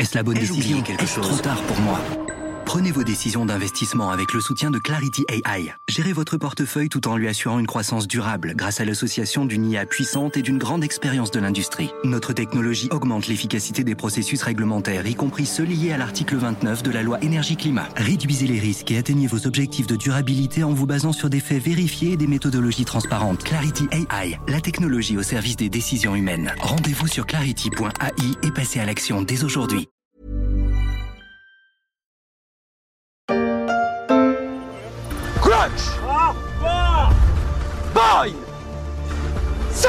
Est-ce la bonne décision? Est-ce trop tard pour moi? Prenez vos décisions d'investissement avec le soutien de Clarity AI. Gérez votre portefeuille tout en lui assurant une croissance durable grâce à l'association d'une IA puissante et d'une grande expérience de l'industrie. Notre technologie augmente l'efficacité des processus réglementaires, y compris ceux liés à l'article 29 de la loi Énergie-Climat. Réduisez les risques et atteignez vos objectifs de durabilité en vous basant sur des faits vérifiés et des méthodologies transparentes. Clarity AI, la technologie au service des décisions humaines. Rendez-vous sur clarity.ai et passez à l'action dès aujourd'hui. Crunch! 9! 7!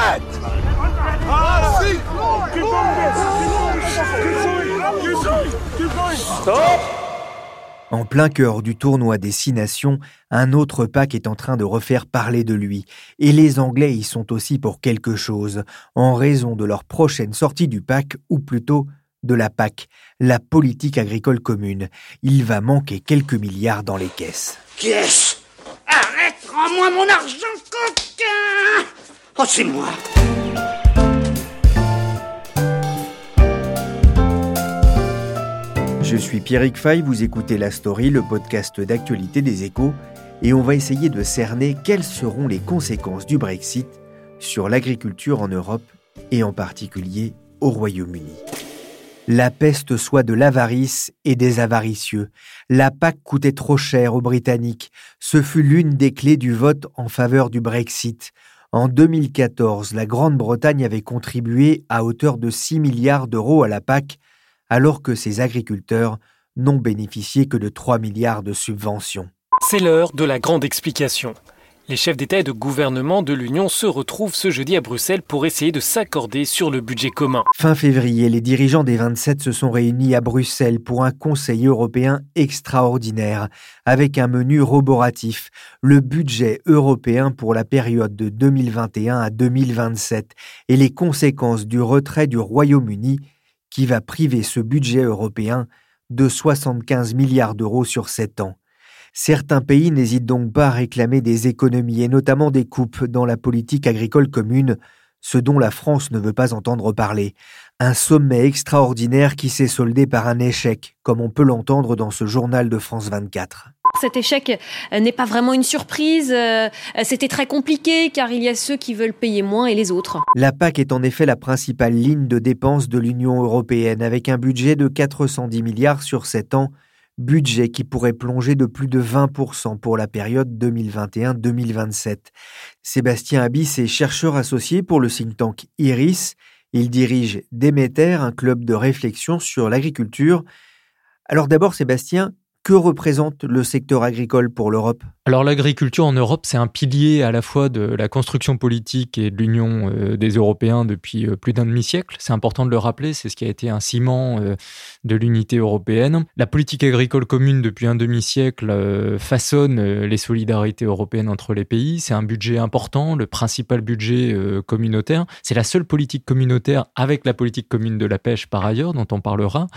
6! Stop! En plein cœur du tournoi des 6 nations, un autre pack est en train de refaire parler de lui. Et les Anglais y sont aussi pour quelque chose, en raison de leur prochaine sortie du pack, ou plutôt de la PAC, la politique agricole commune. Il va manquer quelques milliards dans les caisses. Qui est-ce? Arrête, rends-moi mon argent, coquin! Oh, c'est moi! Je suis Pierrick Fay, vous écoutez La Story, le podcast d'actualité des Échos, et on va essayer de cerner quelles seront les conséquences du Brexit sur l'agriculture en Europe, et en particulier au Royaume-Uni. La peste soit de l'avarice et des avaricieux. La PAC coûtait trop cher aux Britanniques. Ce fut l'une des clés du vote en faveur du Brexit. En 2014, la Grande-Bretagne avait contribué à hauteur de 6 milliards d'euros à la PAC, alors que ses agriculteurs n'ont bénéficié que de 3 milliards de subventions. C'est l'heure de la grande explication. Les chefs d'État et de gouvernement de l'Union se retrouvent ce jeudi à Bruxelles pour essayer de s'accorder sur le budget commun. Fin février, les dirigeants des 27 se sont réunis à Bruxelles pour un Conseil européen extraordinaire, avec un menu roboratif, le budget européen pour la période de 2021 à 2027 et les conséquences du retrait du Royaume-Uni qui va priver ce budget européen de 75 milliards d'euros sur 7 ans. Certains pays n'hésitent donc pas à réclamer des économies et notamment des coupes dans la politique agricole commune, ce dont la France ne veut pas entendre parler. Un sommet extraordinaire qui s'est soldé par un échec, comme on peut l'entendre dans ce journal de France 24. Cet échec n'est pas vraiment une surprise, c'était très compliqué car il y a ceux qui veulent payer moins et les autres. La PAC est en effet la principale ligne de dépenses de l'Union européenne avec un budget de 410 milliards sur 7 ans, budget qui pourrait plonger de plus de 20% pour la période 2021-2027. Sébastien Abyss est chercheur associé pour le think tank IRIS. Il dirige Demeter, un club de réflexion sur l'agriculture. Alors d'abord, Sébastien, que représente le secteur agricole pour l'Europe ? Alors l'agriculture en Europe, c'est un pilier à la fois de la construction politique et de l'union des Européens depuis plus d'un demi-siècle. C'est important de le rappeler, c'est ce qui a été un ciment de l'unité européenne. La politique agricole commune depuis un demi-siècle façonne les solidarités européennes entre les pays. C'est un budget important, le principal budget communautaire. C'est la seule politique communautaire avec la politique commune de la pêche par ailleurs, dont on parlera.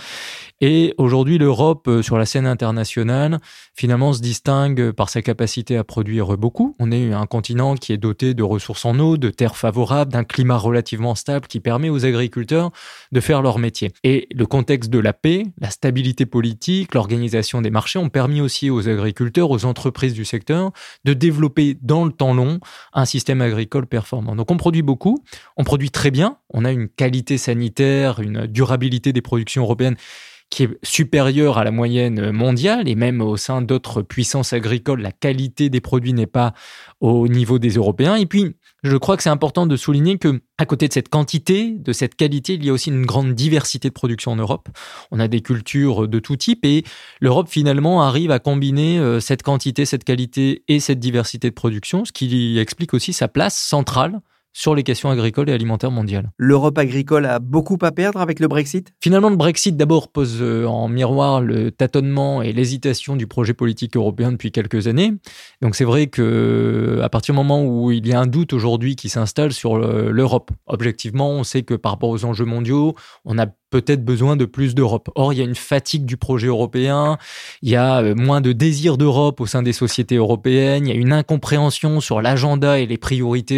Et aujourd'hui, l'Europe, sur la scène internationale, finalement se distingue par sa capacité à produire beaucoup. On est un continent qui est doté de ressources en eau, de terres favorables, d'un climat relativement stable qui permet aux agriculteurs de faire leur métier. Et le contexte de la paix, la stabilité politique, l'organisation des marchés ont permis aussi aux agriculteurs, aux entreprises du secteur, de développer dans le temps long un système agricole performant. Donc on produit beaucoup, on produit très bien, on a une qualité sanitaire, une durabilité des productions européennes qui est supérieure à la moyenne mondiale et même au sein d'autres puissances agricoles, la qualité des produits n'est pas au niveau des Européens. Et puis, je crois que c'est important de souligner que, à côté de cette quantité, de cette qualité, il y a aussi une grande diversité de production en Europe. On a des cultures de tout type et l'Europe, finalement, arrive à combiner cette quantité, cette qualité et cette diversité de production, ce qui explique aussi sa place centrale sur les questions agricoles et alimentaires mondiales. L'Europe agricole a beaucoup à perdre avec le Brexit ? Finalement, le Brexit, d'abord, pose en miroir le tâtonnement et l'hésitation du projet politique européen depuis quelques années. Donc c'est vrai qu'à partir du moment où il y a un doute aujourd'hui qui s'installe sur l'Europe, objectivement, on sait que par rapport aux enjeux mondiaux, on a peut-être besoin de plus d'Europe. Or, il y a une fatigue du projet européen, il y a moins de désir d'Europe au sein des sociétés européennes, il y a une incompréhension sur l'agenda et les priorités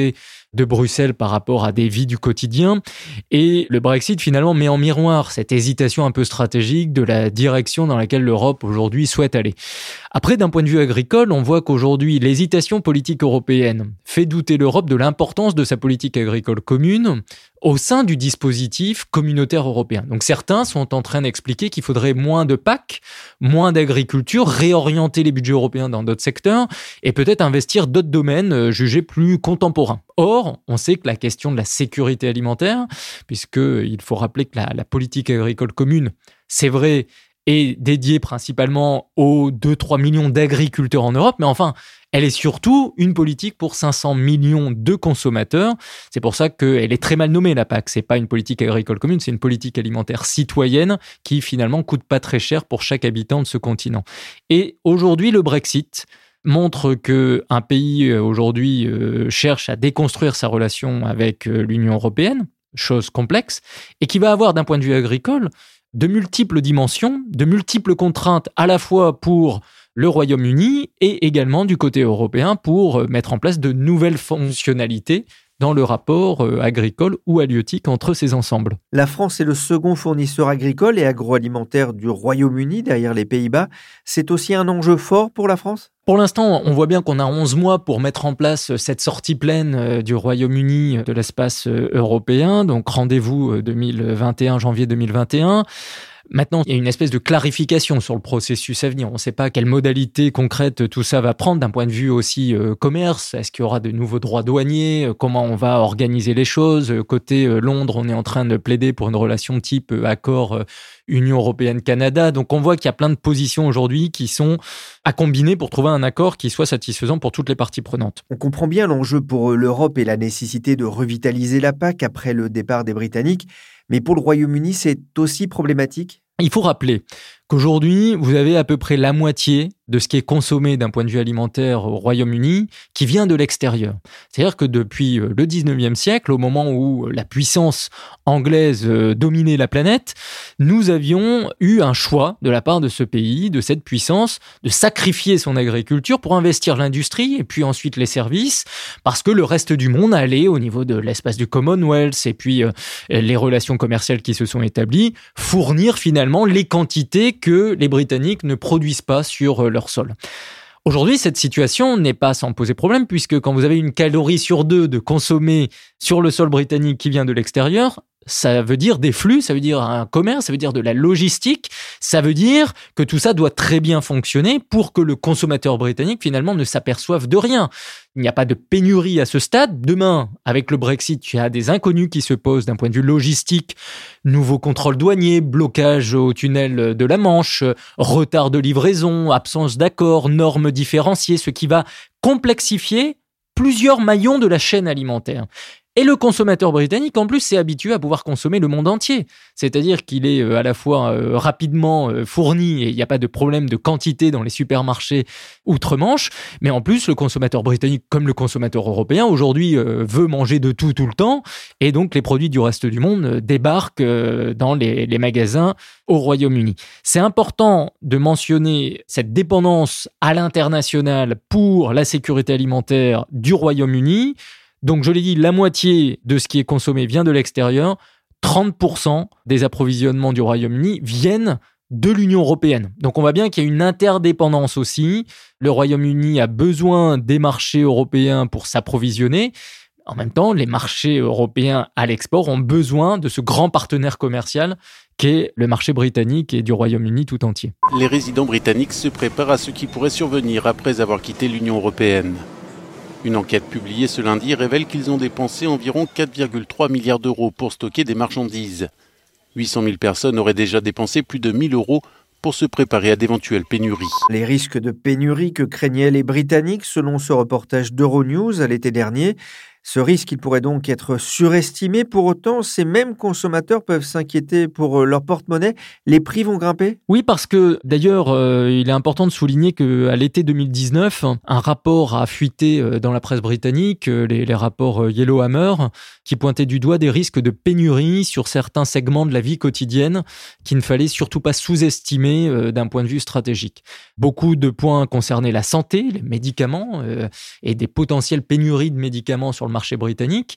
de Bruxelles par rapport à des vies du quotidien. Et le Brexit, finalement, met en miroir cette hésitation un peu stratégique de la direction dans laquelle l'Europe, aujourd'hui, souhaite aller. Après, d'un point de vue agricole, on voit qu'aujourd'hui, l'hésitation politique européenne fait douter l'Europe de l'importance de sa politique agricole commune au sein du dispositif communautaire européen. Donc certains sont en train d'expliquer qu'il faudrait moins de PAC, moins d'agriculture, réorienter les budgets européens dans d'autres secteurs et peut-être investir d'autres domaines jugés plus contemporains. Or, on sait que la question de la sécurité alimentaire, puisqu'il faut rappeler que la politique agricole commune, c'est vrai, est dédiée principalement aux 2-3 millions d'agriculteurs en Europe, mais enfin, elle est surtout une politique pour 500 millions de consommateurs. C'est pour ça qu'elle est très mal nommée, la PAC. C'est pas une politique agricole commune, c'est une politique alimentaire citoyenne qui finalement coûte pas très cher pour chaque habitant de ce continent. Et aujourd'hui, le Brexit montre qu'un pays aujourd'hui cherche à déconstruire sa relation avec l'Union européenne, chose complexe, et qui va avoir d'un point de vue agricole de multiples dimensions, de multiples contraintes à la fois pour le Royaume-Uni et également du côté européen pour mettre en place de nouvelles fonctionnalités dans le rapport agricole ou halieutique entre ces ensembles. La France est le second fournisseur agricole et agroalimentaire du Royaume-Uni derrière les Pays-Bas. C'est aussi un enjeu fort pour la France ? Pour l'instant, on voit bien qu'on a 11 mois pour mettre en place cette sortie pleine du Royaume-Uni de l'espace européen. Donc rendez-vous janvier 2021. Maintenant, il y a une espèce de clarification sur le processus à venir. On ne sait pas quelle modalité concrète tout ça va prendre d'un point de vue aussi commerce. Est-ce qu'il y aura de nouveaux droits douaniers ? Comment on va organiser les choses ? Côté Londres, on est en train de plaider pour une relation type accord Union européenne-Canada. Donc on voit qu'il y a plein de positions aujourd'hui qui sont à combiner pour trouver un accord qui soit satisfaisant pour toutes les parties prenantes. On comprend bien l'enjeu pour l'Europe et la nécessité de revitaliser la PAC après le départ des Britanniques. Mais pour le Royaume-Uni, c'est aussi problématique ? Il faut rappeler qu'aujourd'hui, vous avez à peu près la moitié de ce qui est consommé d'un point de vue alimentaire au Royaume-Uni qui vient de l'extérieur. C'est-à-dire que depuis le 19e siècle, au moment où la puissance anglaise dominait la planète, nous avions eu un choix de la part de ce pays, de cette puissance, de sacrifier son agriculture pour investir l'industrie et puis ensuite les services, parce que le reste du monde allait au niveau de l'espace du Commonwealth et puis les relations commerciales qui se sont établies, fournir finalement les quantités que les Britanniques ne produisent pas sur leur sol. Aujourd'hui, cette situation n'est pas sans poser problème, puisque quand vous avez une calorie sur 2 de consommer sur le sol britannique qui vient de l'extérieur, ça veut dire des flux, ça veut dire un commerce, ça veut dire de la logistique, ça veut dire que tout ça doit très bien fonctionner pour que le consommateur britannique finalement ne s'aperçoive de rien. Il n'y a pas de pénurie à ce stade. Demain, avec le Brexit, il y a des inconnus qui se posent d'un point de vue logistique, nouveaux contrôles douaniers, blocage au tunnel de la Manche, retard de livraison, absence d'accord, normes différenciées, ce qui va complexifier plusieurs maillons de la chaîne alimentaire. Et le consommateur britannique, en plus, s'est habitué à pouvoir consommer le monde entier. C'est-à-dire qu'il est à la fois rapidement fourni et il n'y a pas de problème de quantité dans les supermarchés outre-Manche. Mais en plus, le consommateur britannique, comme le consommateur européen, aujourd'hui veut manger de tout le temps. Et donc, les produits du reste du monde débarquent dans les magasins au Royaume-Uni. C'est important de mentionner cette dépendance à l'international pour la sécurité alimentaire du Royaume-Uni. Donc, je l'ai dit, la moitié de ce qui est consommé vient de l'extérieur. 30% des approvisionnements du Royaume-Uni viennent de l'Union européenne. Donc, on voit bien qu'il y a une interdépendance aussi. Le Royaume-Uni a besoin des marchés européens pour s'approvisionner. En même temps, les marchés européens à l'export ont besoin de ce grand partenaire commercial qu'est le marché britannique et du Royaume-Uni tout entier. Les résidents britanniques se préparent à ce qui pourrait survenir après avoir quitté l'Union européenne. Une enquête publiée ce lundi révèle qu'ils ont dépensé environ 4,3 milliards d'euros pour stocker des marchandises. 800 000 personnes auraient déjà dépensé plus de 1 000 euros pour se préparer à d'éventuelles pénuries. Les risques de pénurie que craignaient les Britanniques, selon ce reportage d'Euronews à l'été dernier, ce risque, il pourrait donc être surestimé. Pour autant, ces mêmes consommateurs peuvent s'inquiéter pour leur porte-monnaie. Les prix vont grimper ? Oui, parce que d'ailleurs, il est important de souligner qu'à l'été 2019, un rapport a fuité dans la presse britannique, les rapports Yellowhammer, qui pointaient du doigt des risques de pénurie sur certains segments de la vie quotidienne qu'il ne fallait surtout pas sous-estimer d'un point de vue stratégique. Beaucoup de points concernaient la santé, les médicaments et des potentielles pénuries de médicaments sur le le marché britannique,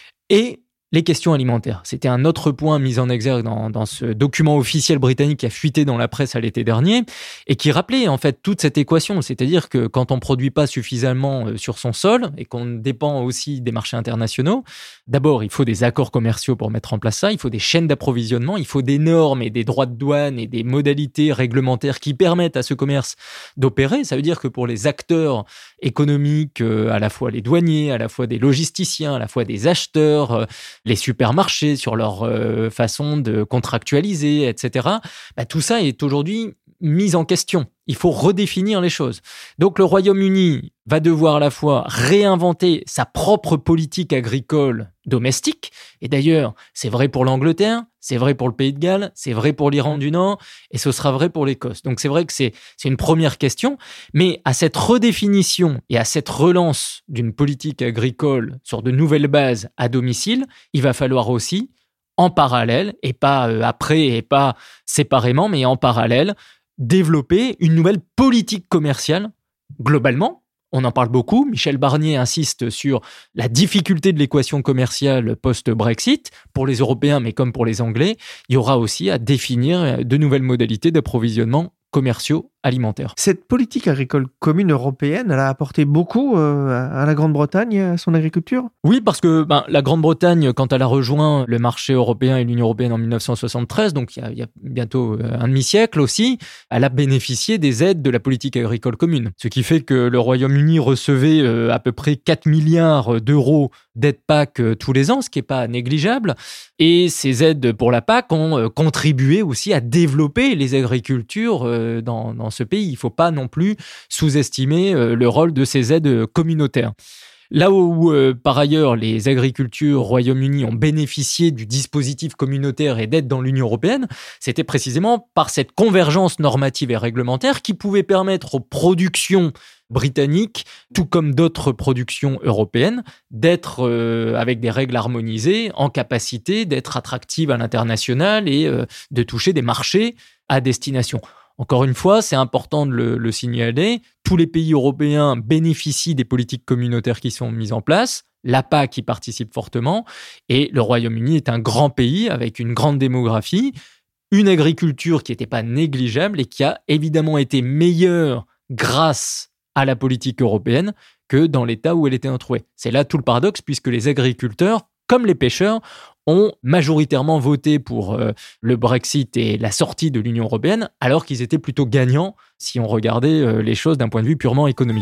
et les questions alimentaires. C'était un autre point mis en exergue dans ce document officiel britannique qui a fuité dans la presse à l'été dernier et qui rappelait en fait toute cette équation. C'est-à-dire que quand on ne produit pas suffisamment sur son sol et qu'on dépend aussi des marchés internationaux, d'abord, il faut des accords commerciaux pour mettre en place ça, il faut des chaînes d'approvisionnement, il faut des normes et des droits de douane et des modalités réglementaires qui permettent à ce commerce d'opérer. Ça veut dire que pour les acteurs économiques, à la fois les douaniers, à la fois des logisticiens, à la fois des acheteurs, les supermarchés sur leur façon de contractualiser, etc. Tout ça est aujourd'hui mis en question. Il faut redéfinir les choses. Donc le Royaume-Uni va devoir à la fois réinventer sa propre politique agricole domestique. Et d'ailleurs, c'est vrai pour l'Angleterre, c'est vrai pour le Pays de Galles, c'est vrai pour l'Irlande du Nord, et ce sera vrai pour l'Écosse. Donc c'est vrai que c'est une première question, mais à cette redéfinition et à cette relance d'une politique agricole sur de nouvelles bases à domicile, il va falloir aussi, en parallèle, et pas après et pas séparément, mais en parallèle, développer une nouvelle politique commerciale globalement. On en parle beaucoup. Michel Barnier insiste sur la difficulté de l'équation commerciale post-Brexit. Pour les Européens, mais comme pour les Anglais, il y aura aussi à définir de nouvelles modalités d'approvisionnement commerciaux alimentaires. Cette politique agricole commune européenne, elle a apporté beaucoup à la Grande-Bretagne, à son agriculture ? Oui, parce que la Grande-Bretagne, quand elle a rejoint le marché européen et l'Union européenne en 1973, donc il y a bientôt un demi-siècle aussi, elle a bénéficié des aides de la politique agricole commune. Ce qui fait que le Royaume-Uni recevait à peu près 4 milliards d'euros d'aides PAC tous les ans, ce qui n'est pas négligeable. Et ces aides pour la PAC ont contribué aussi à développer les agricultures dans ce pays. Il ne faut pas non plus sous-estimer le rôle de ces aides communautaires. Là où, par ailleurs, les agricultures au Royaume-Uni ont bénéficié du dispositif communautaire et d'aide dans l'Union européenne, c'était précisément par cette convergence normative et réglementaire qui pouvait permettre aux productions britanniques, tout comme d'autres productions européennes, d'être avec des règles harmonisées, en capacité d'être attractives à l'international et de toucher des marchés à destination. Encore une fois, c'est important de le signaler, tous les pays européens bénéficient des politiques communautaires qui sont mises en place, la PAC y participe fortement, et le Royaume-Uni est un grand pays avec une grande démographie, une agriculture qui n'était pas négligeable et qui a évidemment été meilleure grâce à la politique européenne que dans l'état où elle était introuvée. C'est là tout le paradoxe, puisque les agriculteurs, comme les pêcheurs, ont majoritairement voté pour le Brexit et la sortie de l'Union européenne, alors qu'ils étaient plutôt gagnants si on regardait les choses d'un point de vue purement économique.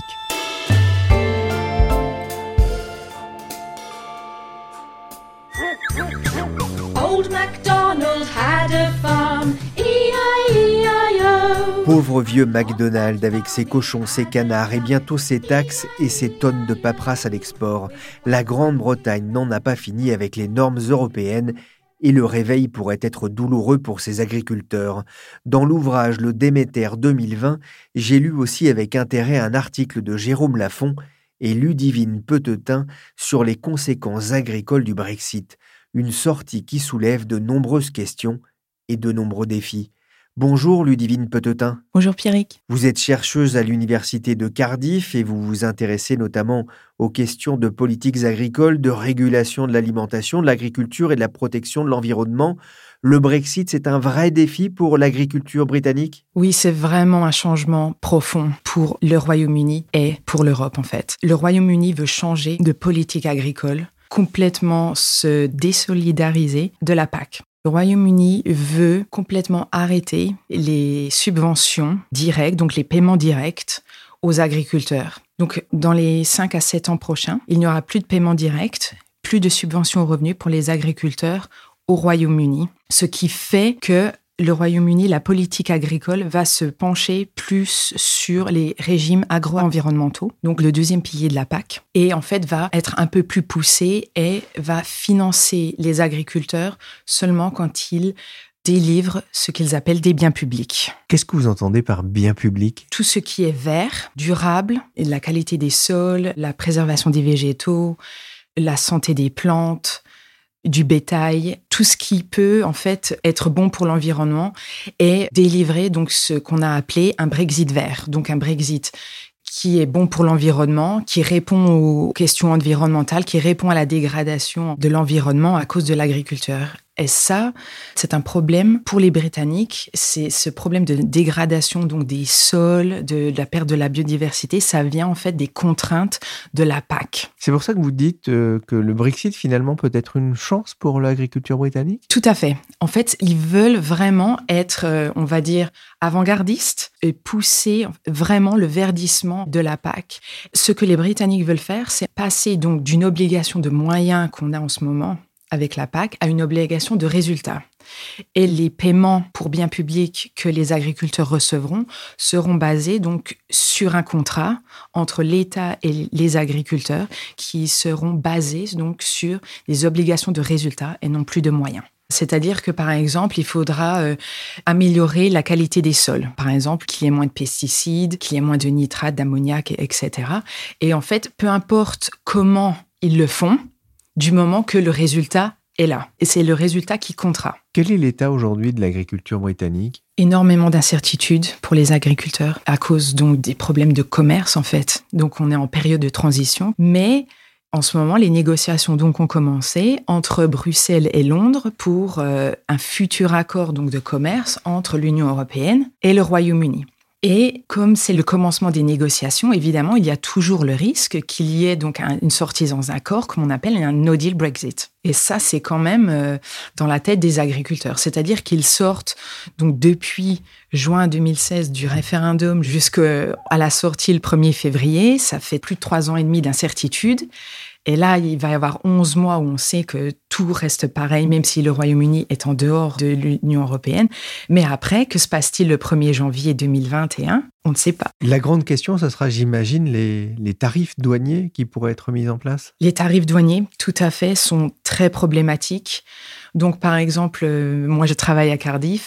Old MacDonald had a farm, E-I-E-I-O. Pauvre vieux MacDonald avec ses cochons, ses canards et bientôt ses taxes et ses tonnes de paperasse à l'export. La Grande-Bretagne n'en a pas fini avec les normes européennes et le réveil pourrait être douloureux pour ses agriculteurs. Dans l'ouvrage Le Déméter 2020, j'ai lu aussi avec intérêt un article de Jérôme Lafont et Ludivine Petetin sur les conséquences agricoles du Brexit. Une sortie qui soulève de nombreuses questions et de nombreux défis. Bonjour Ludivine Petetin. Bonjour Pierrick. Vous êtes chercheuse à l'université de Cardiff et vous vous intéressez notamment aux questions de politiques agricoles, de régulation de l'alimentation, de l'agriculture et de la protection de l'environnement. Le Brexit, c'est un vrai défi pour l'agriculture britannique ? Oui, c'est vraiment un changement profond pour le Royaume-Uni et pour l'Europe en fait. Le Royaume-Uni veut changer de politique agricole, complètement se désolidariser de la PAC. Le Royaume-Uni veut complètement arrêter les subventions directes, donc les paiements directs aux agriculteurs. Donc, dans les 5 à 7 ans prochains, il n'y aura plus de paiements directs, plus de subventions aux revenus pour les agriculteurs au Royaume-Uni, ce qui fait que le Royaume-Uni, la politique agricole, va se pencher plus sur les régimes agro-environnementaux, donc le deuxième pilier de la PAC, et en fait va être un peu plus poussé et va financer les agriculteurs seulement quand ils délivrent ce qu'ils appellent des biens publics. Qu'est-ce que vous entendez par bien public ? Tout ce qui est vert, durable, la qualité des sols, la préservation des végétaux, la santé des plantes, du bétail, tout ce qui peut en fait être bon pour l'environnement et délivrer donc ce qu'on a appelé un Brexit vert, donc un Brexit qui est bon pour l'environnement, qui répond aux questions environnementales, qui répond à la dégradation de l'environnement à cause de l'agriculture. Et ça, c'est un problème pour les Britanniques. C'est ce problème de dégradation donc des sols, de la perte de la biodiversité. Ça vient en fait des contraintes de la PAC. C'est pour ça que vous dites que le Brexit, finalement, peut être une chance pour l'agriculture britannique ? Tout à fait. En fait, ils veulent vraiment être, on va dire, avant-gardistes et pousser vraiment le verdissement de la PAC. Ce que les Britanniques veulent faire, c'est passer donc d'une obligation de moyens qu'on a en ce moment avec la PAC à une obligation de résultat. Et les paiements pour biens publics que les agriculteurs recevront seront basés donc sur un contrat entre l'État et les agriculteurs qui seront basés donc sur des obligations de résultat et non plus de moyens. C'est-à-dire que, par exemple, il faudra améliorer la qualité des sols. Par exemple, qu'il y ait moins de pesticides, qu'il y ait moins de nitrates, d'ammoniac, etc. Et en fait, peu importe comment ils le font, du moment que le résultat est là. Et c'est le résultat qui comptera. Quel est l'état aujourd'hui de l'agriculture britannique ? Énormément d'incertitudes pour les agriculteurs à cause donc des problèmes de commerce, en fait. Donc, on est en période de transition. Mais en ce moment, les négociations donc ont commencé entre Bruxelles et Londres pour un futur accord donc de commerce entre l'Union européenne et le Royaume-Uni. Et comme c'est le commencement des négociations, évidemment, il y a toujours le risque qu'il y ait donc une sortie sans accord, comme on appelle un no deal Brexit. Et ça, c'est quand même dans la tête des agriculteurs. C'est-à-dire qu'ils sortent donc depuis juin 2016 du référendum jusqu'à la sortie le 1er février. Ça fait plus de 3 ans et demi d'incertitude. Et là, il va y avoir 11 mois où on sait que tout reste pareil, même si le Royaume-Uni est en dehors de l'Union européenne. Mais après, que se passe-t-il le 1er janvier 2021 ? On ne sait pas. La grande question, ça sera, j'imagine, les tarifs douaniers qui pourraient être mis en place ? Les tarifs douaniers, tout à fait, sont très problématiques. Donc, par exemple, moi, je travaille à Cardiff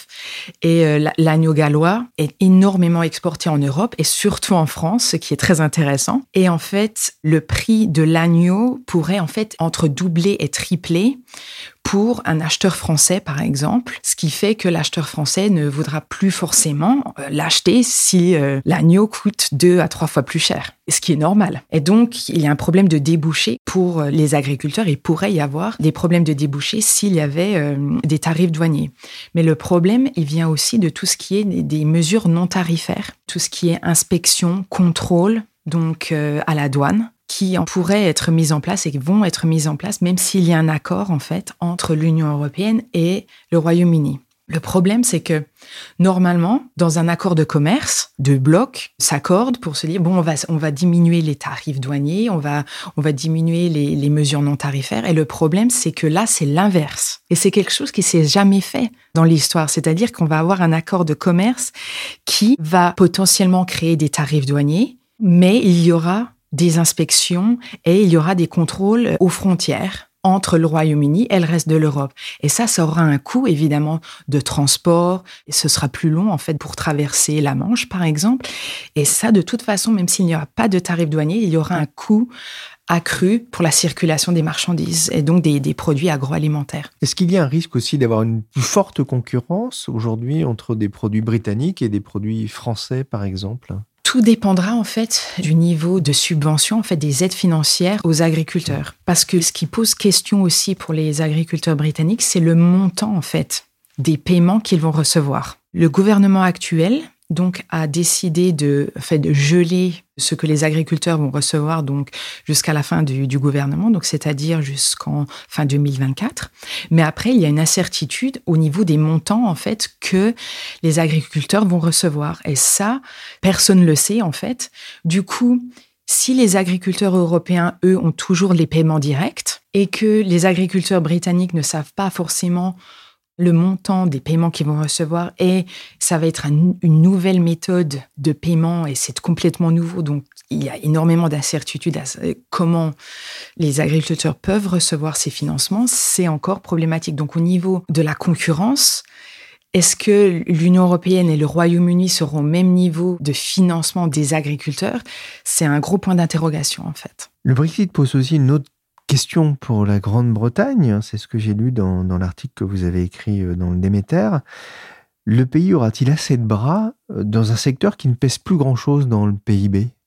et l'agneau gallois est énormément exporté en Europe et surtout en France, ce qui est très intéressant. Et en fait, le prix de l'agneau pourrait en fait entre doubler et tripler pour un acheteur français, par exemple, ce qui fait que l'acheteur français ne voudra plus forcément l'acheter si l'agneau coûte 2 à 3 fois plus cher, ce qui est normal. Et donc, il y a un problème de débouché pour les agriculteurs. Il pourrait y avoir des problèmes de débouché s'il y avait des tarifs douaniers. Mais le problème, il vient aussi de tout ce qui est des mesures non tarifaires, tout ce qui est inspection, contrôle, donc à la douane, qui pourraient être mises en place et qui vont être mises en place, même s'il y a un accord, en fait, entre l'Union européenne et le Royaume-Uni. Le problème, c'est que, normalement, dans un accord de commerce, deux blocs s'accordent pour se dire, bon, on va diminuer les tarifs douaniers, on va diminuer les mesures non tarifaires. Et le problème, c'est que là, c'est l'inverse. Et c'est quelque chose qui s'est jamais fait dans l'histoire. C'est-à-dire qu'on va avoir un accord de commerce qui va potentiellement créer des tarifs douaniers, mais il y aura des inspections et il y aura des contrôles aux frontières entre le Royaume-Uni et le reste de l'Europe. Et ça aura un coût, évidemment, de transport. Et ce sera plus long, en fait, pour traverser la Manche, par exemple. Et ça, de toute façon, même s'il n'y aura pas de tarif douanier, il y aura un coût accru pour la circulation des marchandises et donc des produits agroalimentaires. Est-ce qu'il y a un risque aussi d'avoir une plus forte concurrence aujourd'hui entre des produits britanniques et des produits français, par exemple ? Tout dépendra en fait du niveau de subvention, en fait des aides financières aux agriculteurs. Parce que ce qui pose question aussi pour les agriculteurs britanniques, c'est le montant en fait des paiements qu'ils vont recevoir. Le gouvernement actuel donc a décidé de geler ce que les agriculteurs vont recevoir donc jusqu'à la fin du gouvernement, donc c'est-à-dire jusqu'en fin 2024. Mais après, il y a une incertitude au niveau des montants en fait que les agriculteurs vont recevoir. Et ça, personne ne le sait en fait. Du coup, si les agriculteurs européens, eux, ont toujours les paiements directs et que les agriculteurs britanniques ne savent pas forcément le montant des paiements qu'ils vont recevoir et ça va être une nouvelle méthode de paiement et c'est complètement nouveau. Donc, il y a énormément d'incertitudes à comment les agriculteurs peuvent recevoir ces financements. C'est encore problématique. Donc, au niveau de la concurrence, est-ce que l'Union européenne et le Royaume-Uni seront au même niveau de financement des agriculteurs ? C'est un gros point d'interrogation, en fait. Le Brexit pose aussi une autre question pour la Grande-Bretagne, c'est ce que j'ai lu dans l'article que vous avez écrit dans le Déméter. Le pays aura-t-il assez de bras dans un secteur qui ne pèse plus grand-chose dans le PIB ?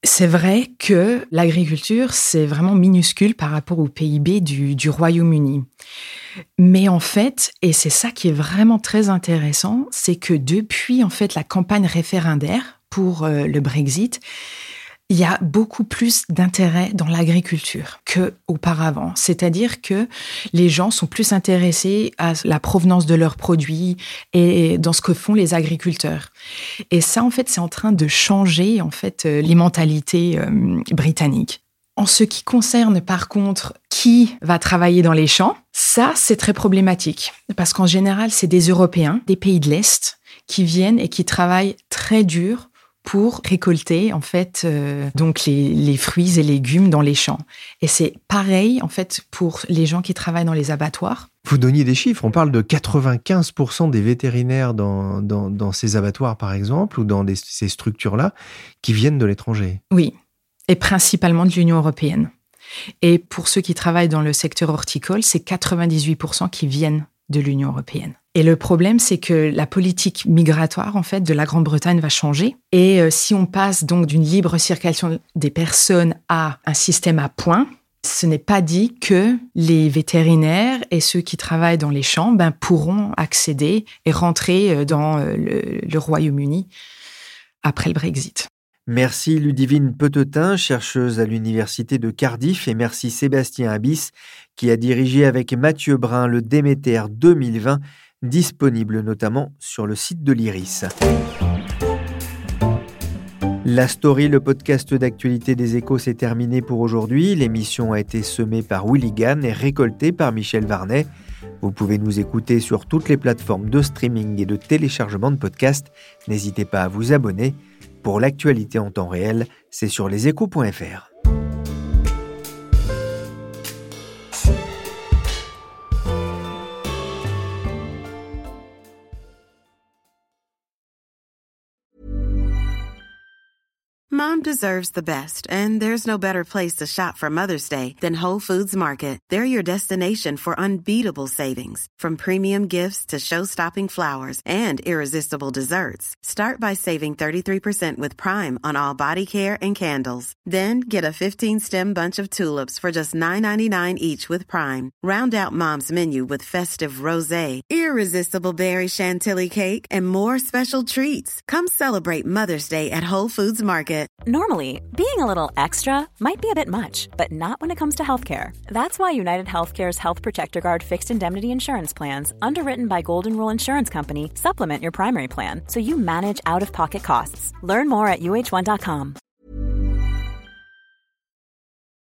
C'est vrai que l'agriculture, c'est vraiment minuscule par rapport au PIB du Royaume-Uni. Mais en fait, et c'est ça qui est vraiment très intéressant, c'est que depuis en fait la campagne référendaire pour le Brexit, il y a beaucoup plus d'intérêt dans l'agriculture qu'auparavant. C'est-à-dire que les gens sont plus intéressés à la provenance de leurs produits et dans ce que font les agriculteurs. Et ça, en fait, c'est en train de changer, en fait, les mentalités britanniques. En ce qui concerne, par contre, qui va travailler dans les champs, ça, c'est très problématique. Parce qu'en général, c'est des Européens, des pays de l'Est, qui viennent et qui travaillent très dur pour récolter en fait donc les fruits et légumes dans les champs. Et c'est pareil en fait pour les gens qui travaillent dans les abattoirs. Vous donniez des chiffres, on parle de 95% des vétérinaires dans ces abattoirs par exemple, ou dans ces structures-là, qui viennent de l'étranger. Oui, et principalement de l'Union européenne. Et pour ceux qui travaillent dans le secteur horticole, c'est 98% qui viennent de l'Union européenne. Et le problème, c'est que la politique migratoire, en fait, de la Grande-Bretagne va changer. Et si on passe donc d'une libre circulation des personnes à un système à points, ce n'est pas dit que les vétérinaires et ceux qui travaillent dans les champs pourront accéder et rentrer dans le Royaume-Uni après le Brexit. Merci Ludivine Petetin, chercheuse à l'Université de Cardiff, et merci Sébastien Abyss, qui a dirigé avec Mathieu Brun le Déméter 2020, disponible notamment sur le site de l'IRIS. La Story, le podcast d'actualité des Échos, s'est terminé pour aujourd'hui. L'émission a été semée par Willy Gann et récoltée par Michel Varnet. Vous pouvez nous écouter sur toutes les plateformes de streaming et de téléchargement de podcasts. N'hésitez pas à vous abonner. Pour l'actualité en temps réel, c'est sur leséchos.fr. Mom deserves the best, and there's no better place to shop for Mother's Day than Whole Foods Market. They're your destination for unbeatable savings, from premium gifts to show-stopping flowers and irresistible desserts. Start by saving 33% with Prime on all body care and candles. Then get a 15-stem bunch of tulips for just $9.99 each with Prime. Round out Mom's menu with festive rosé, irresistible berry chantilly cake, and more special treats. Come celebrate Mother's Day at Whole Foods Market. Normally, being a little extra might be a bit much, but not when it comes to healthcare. That's why United Healthcare's Health Protector Guard fixed indemnity insurance plans, underwritten by Golden Rule Insurance Company, supplement your primary plan so you manage out-of-pocket costs. Learn more at uh1.com.